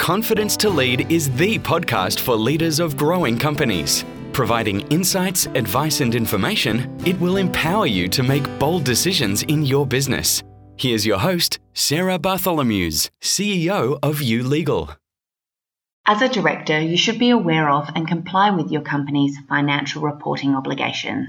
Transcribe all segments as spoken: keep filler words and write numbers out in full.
Confidence to Lead is the podcast for leaders of growing companies. Providing insights, advice and information, it will empower you to make bold decisions in your business. Here's your host, Sarah Bartholomews, C E O of You Legal. As a director, you should be aware of and comply with your company's financial reporting obligations.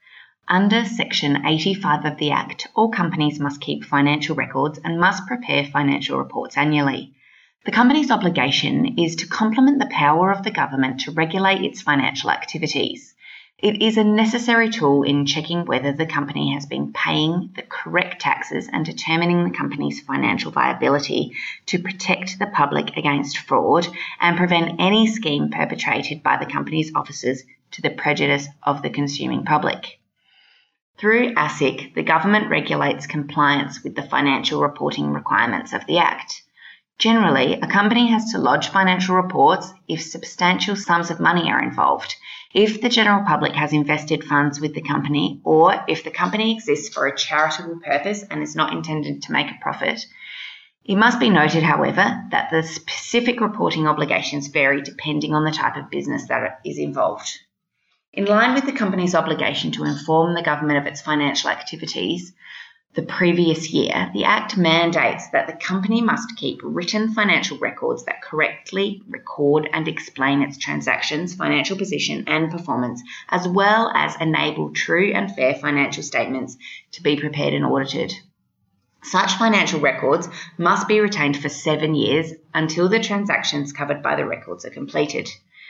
Under Section eighty-five of the Act, all companies must keep financial records and must prepare financial reports annually. The company's obligation is to complement the power of the government to regulate its financial activities. It is a necessary tool in checking whether the company has been paying the correct taxes and determining the company's financial viability to protect the public against fraud and prevent any scheme perpetrated by the company's officers to the prejudice of the consuming public. Through ASIC, the government regulates compliance with the financial reporting requirements of the Act. Generally, a company has to lodge financial reports if substantial sums of money are involved, if the general public has invested funds with the company, or if the company exists for a charitable purpose and is not intended to make a profit. It must be noted, however, that the specific reporting obligations vary depending on the type of business that is involved. In line with the company's obligation to inform the government of its financial activities the previous year, the Act mandates that the company must keep written financial records that correctly record and explain its transactions, financial position and performance, as well as enable true and fair financial statements to be prepared and audited. Such financial records must be retained for seven years until the transactions covered by the records are completed.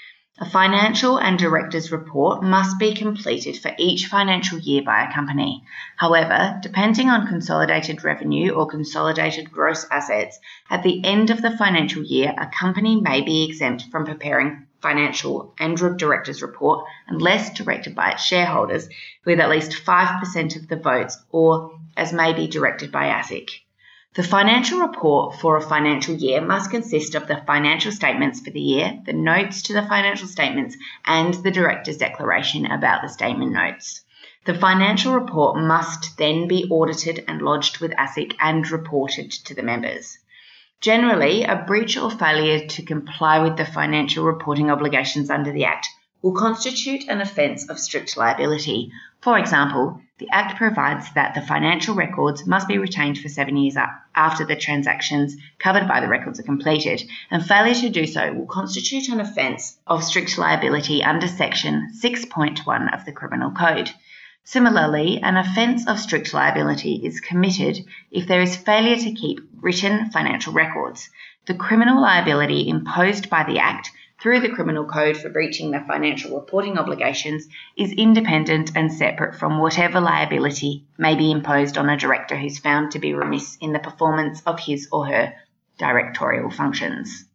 A financial and directors' report must be completed for each financial year by a company. However, depending on consolidated revenue or consolidated gross assets, at the end of the financial year, a company may be exempt from preparing financial and directors' report unless directed by its shareholders with at least five percent of the votes or as may be directed by ASIC. The financial report for a financial year must consist of the financial statements for the year, the notes to the financial statements, and the director's declaration about the statement notes. The financial report must then be audited and lodged with ASIC and reported to the members. Generally, a breach or failure to comply with the financial reporting obligations under the Act will constitute an offence of strict liability. For example, the Act provides that the financial records must be retained for seven years after the transactions covered by the records are completed, and failure to do so will constitute an offence of strict liability under Section six point one of the Criminal Code. Similarly, an offence of strict liability is committed if there is failure to keep written financial records. The criminal liability imposed by the Act through the Criminal Code for breaching the financial reporting obligations is independent and separate from whatever liability may be imposed on a director who's found to be remiss in the performance of his or her directorial functions.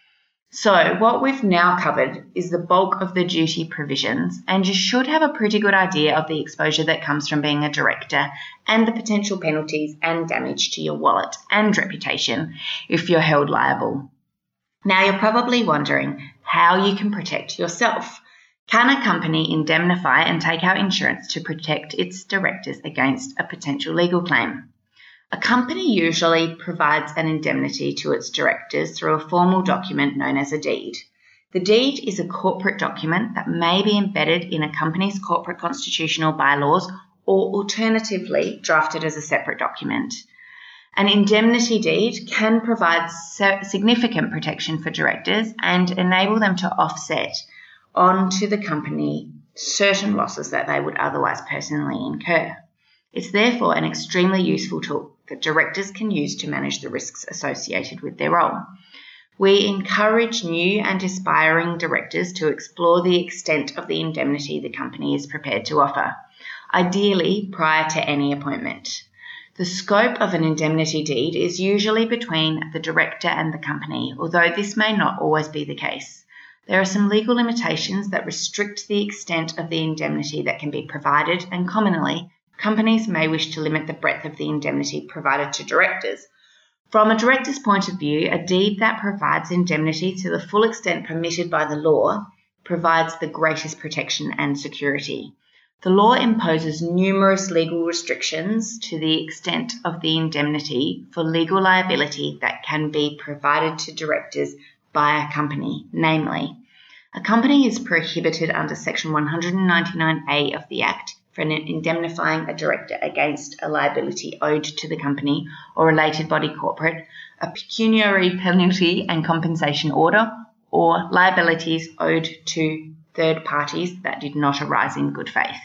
So what we've now covered is the bulk of the duty provisions, and you should have a pretty good idea of the exposure that comes from being a director and the potential penalties and damage to your wallet and reputation if you're held liable. Now you're probably wondering how you can protect yourself. Can a company indemnify and take out insurance to protect its directors against a potential legal claim? A company usually provides an indemnity to its directors through a formal document known as a deed. The deed is a corporate document that may be embedded in a company's corporate constitutional bylaws or alternatively drafted as a separate document. An indemnity deed can provide significant protection for directors and enable them to offset onto the company certain losses that they would otherwise personally incur. It's therefore an extremely useful tool that directors can use to manage the risks associated with their role. We encourage new and aspiring directors to explore the extent of the indemnity the company is prepared to offer, ideally prior to any appointment. The scope of an indemnity deed is usually between the director and the company, although this may not always be the case. There are some legal limitations that restrict the extent of the indemnity that can be provided, and commonly, companies may wish to limit the breadth of the indemnity provided to directors. From a director's point of view, a deed that provides indemnity to the full extent permitted by the law provides the greatest protection and security. The law imposes numerous legal restrictions to the extent of the indemnity for legal liability that can be provided to directors by a company, namely, a company is prohibited under Section one ninety-nine A of the Act from indemnifying a director against a liability owed to the company or related body corporate, a pecuniary penalty and compensation order, or liabilities owed to third parties that did not arise in good faith.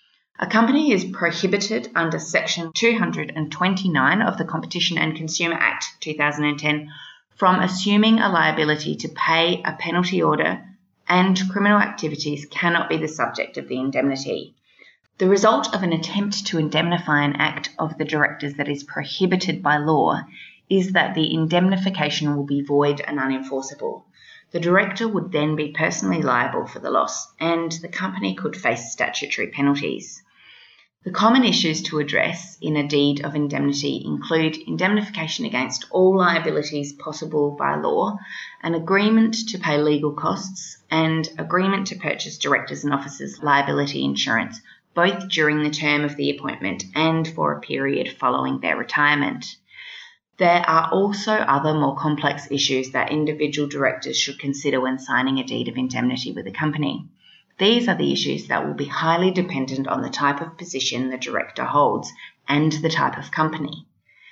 A company is prohibited under Section two twenty-nine of the Competition and Consumer Act two thousand ten from assuming a liability to pay a penalty order, and criminal activities cannot be the subject of the indemnity. The result of an attempt to indemnify an act of the directors that is prohibited by law is that the indemnification will be void and unenforceable. The director would then be personally liable for the loss, and the company could face statutory penalties. The common issues to address in a deed of indemnity include indemnification against all liabilities possible by law, an agreement to pay legal costs, and agreement to purchase directors' and officers' liability insurance, both during the term of the appointment and for a period following their retirement. There are also other more complex issues that individual directors should consider when signing a deed of indemnity with a company. These are the issues that will be highly dependent on the type of position the director holds and the type of company.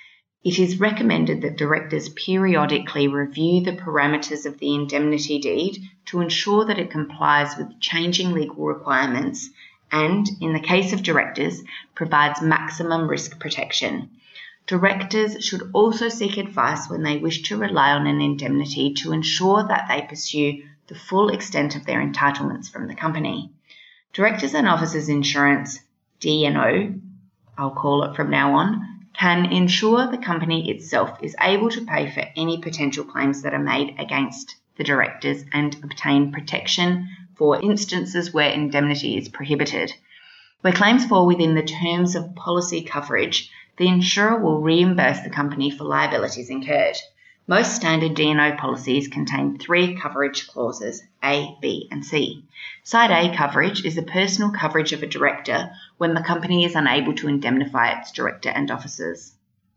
It is recommended that directors periodically review the parameters of the indemnity deed to ensure that it complies with changing legal requirements and, in the case of directors, provides maximum risk protection. Directors should also seek advice when they wish to rely on an indemnity to ensure that they pursue the full extent of their entitlements from the company. Directors and Officers Insurance, D and O, I'll call it from now on, can ensure the company itself is able to pay for any potential claims that are made against the directors and obtain protection for instances where indemnity is prohibited. Where claims fall within the terms of policy coverage, the insurer will reimburse the company for liabilities incurred. Most standard D and O policies contain three coverage clauses, A, B, and C. Side A coverage is the personal coverage of a director when the company is unable to indemnify its director and officers.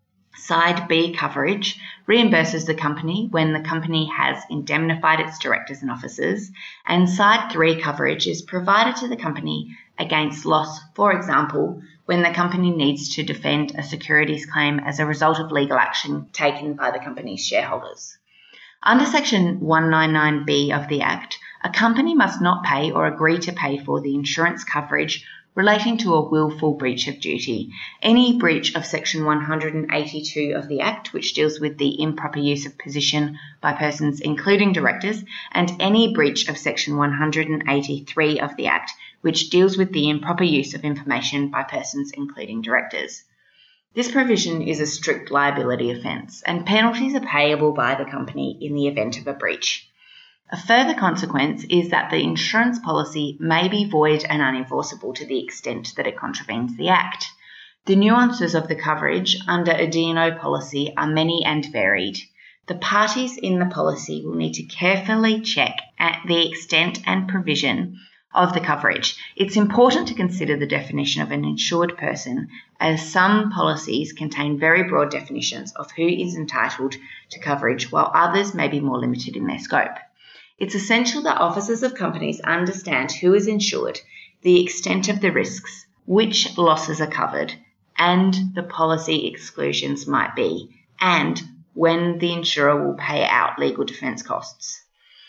Side B coverage reimburses the company when the company has indemnified its directors and officers, and Side three coverage is provided to the company against loss, for example, when the company needs to defend a securities claim as a result of legal action taken by the company's shareholders. Under Section one ninety-nine B of the Act, a company must not pay or agree to pay for the insurance coverage relating to a willful breach of duty. Any breach of Section one eighty-two of the Act, which deals with the improper use of position by persons including directors, and any breach of Section one eighty-three of the Act, which deals with the improper use of information by persons including directors. This provision is a strict liability offence, and penalties are payable by the company in the event of a breach. A further consequence is that the insurance policy may be void and unenforceable to the extent that it contravenes the Act. The nuances of the coverage under a D and O policy are many and varied. The parties in the policy will need to carefully check at the extent and provision of the coverage. It's important to consider the definition of an insured person, as some policies contain very broad definitions of who is entitled to coverage, while others may be more limited in their scope. It's essential that officers of companies understand who is insured, the extent of the risks, which losses are covered, and the policy exclusions might be, and when the insurer will pay out legal defence costs.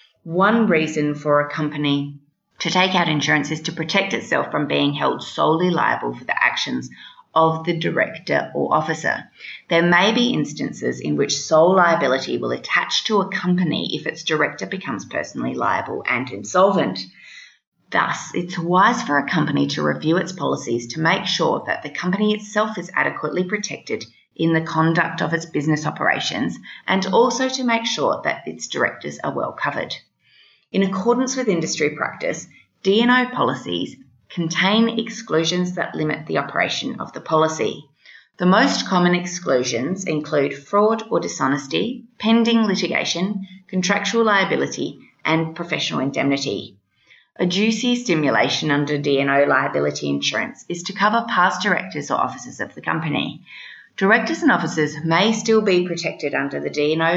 One reason for a company to take out insurance is to protect itself from being held solely liable for the actions of the director or officer. There may be instances in which sole liability will attach to a company if its director becomes personally liable and insolvent. Thus, it's wise for a company to review its policies to make sure that the company itself is adequately protected in the conduct of its business operations, and also to make sure that its directors are well covered. In accordance with industry practice, D and O policies contain exclusions that limit the operation of the policy. The most common exclusions include fraud or dishonesty, pending litigation, contractual liability, and professional indemnity. A duty stipulation under D and O liability insurance is to cover past directors or officers of the company. Directors and officers may still be protected under the D and O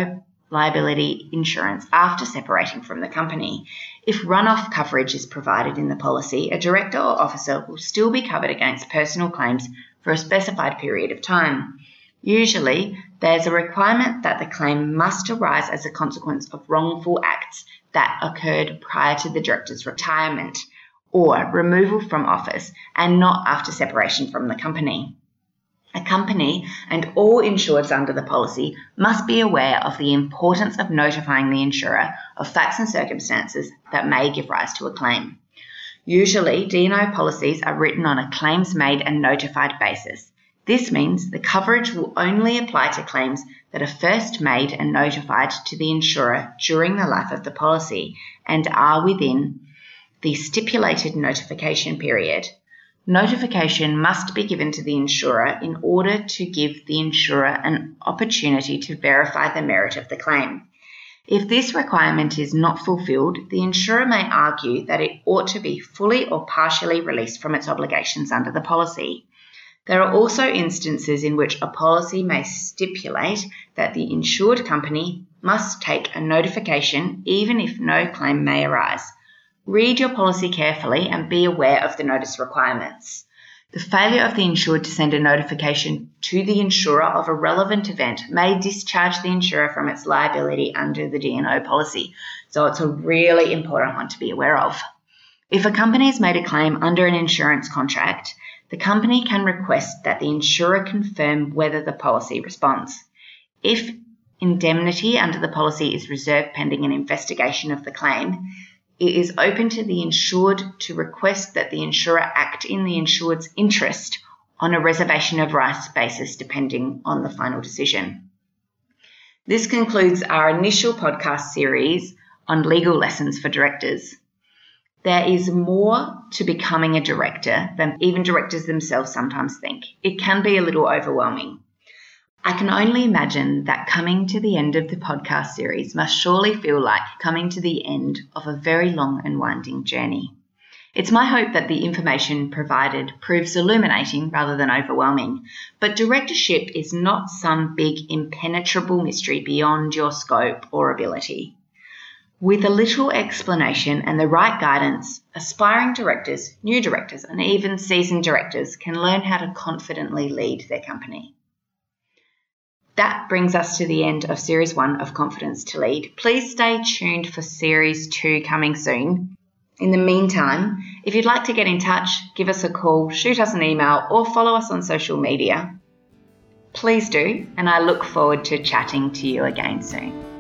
liability insurance after separating from the company. If run-off coverage is provided in the policy, a director or officer will still be covered against personal claims for a specified period of time. Usually, there's a requirement that the claim must arise as a consequence of wrongful acts that occurred prior to the director's retirement or removal from office and not after separation from the company. A company and all insureds under the policy must be aware of the importance of notifying the insurer of facts and circumstances that may give rise to a claim. Usually, D and O policies are written on a claims made and notified basis. This means the coverage will only apply to claims that are first made and notified to the insurer during the life of the policy and are within the stipulated notification period. Notification must be given to the insurer in order to give the insurer an opportunity to verify the merit of the claim. If this requirement is not fulfilled, the insurer may argue that it ought to be fully or partially released from its obligations under the policy. There are also instances in which a policy may stipulate that the insured company must take a notification even if no claim may arise. Read your policy carefully and be aware of the notice requirements. The failure of the insured to send a notification to the insurer of a relevant event may discharge the insurer from its liability under the D and O policy, so it's a really important one to be aware of. If a company has made a claim under an insurance contract, the company can request that the insurer confirm whether the policy responds. If indemnity under the policy is reserved pending an investigation of the claim, it is open to the insured to request that the insurer act in the insured's interest on a reservation of rights basis depending on the final decision. This concludes our initial podcast series on legal lessons for directors. There is more to becoming a director than even directors themselves sometimes think. It can be a little overwhelming. I can only imagine that coming to the end of the podcast series must surely feel like coming to the end of a very long and winding journey. It's my hope that the information provided proves illuminating rather than overwhelming, but directorship is not some big impenetrable mystery beyond your scope or ability. With a little explanation and the right guidance, aspiring directors, new directors, and even seasoned directors can learn how to confidently lead their company. That brings us to the end of Series one of Confidence to Lead. Please stay tuned for Series two coming soon. In the meantime, if you'd like to get in touch, give us a call, shoot us an email, or follow us on social media. Please do, and I look forward to chatting to you again soon.